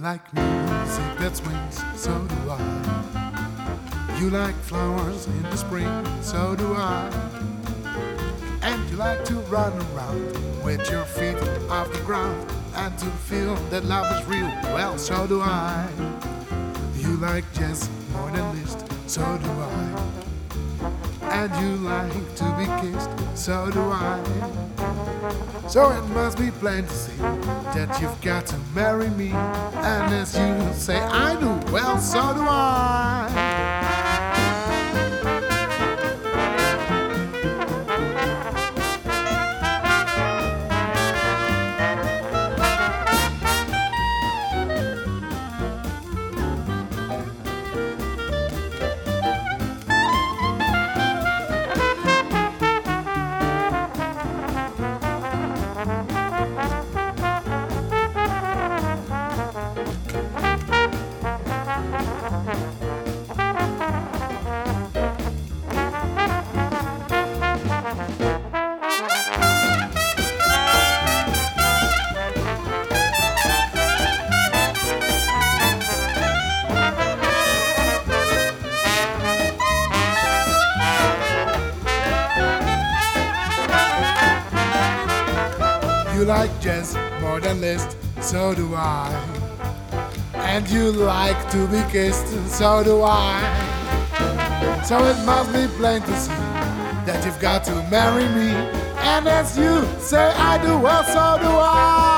like music that swings, so do I. You like flowers in the spring, so do I. And you like to run around with your feet off the ground and to feel that love is real, well, so do I. You like jazz more than Liszt, so do I. And you like to be kissed, so do I. So it must be plain to see that you've got to marry me. And as you say I do, well, so do I. You like jazz more than Liszt, so do I. And you like to be kissed, so do I. So it must be plain to see that you've got to marry me. And as you say I do, well, so do I.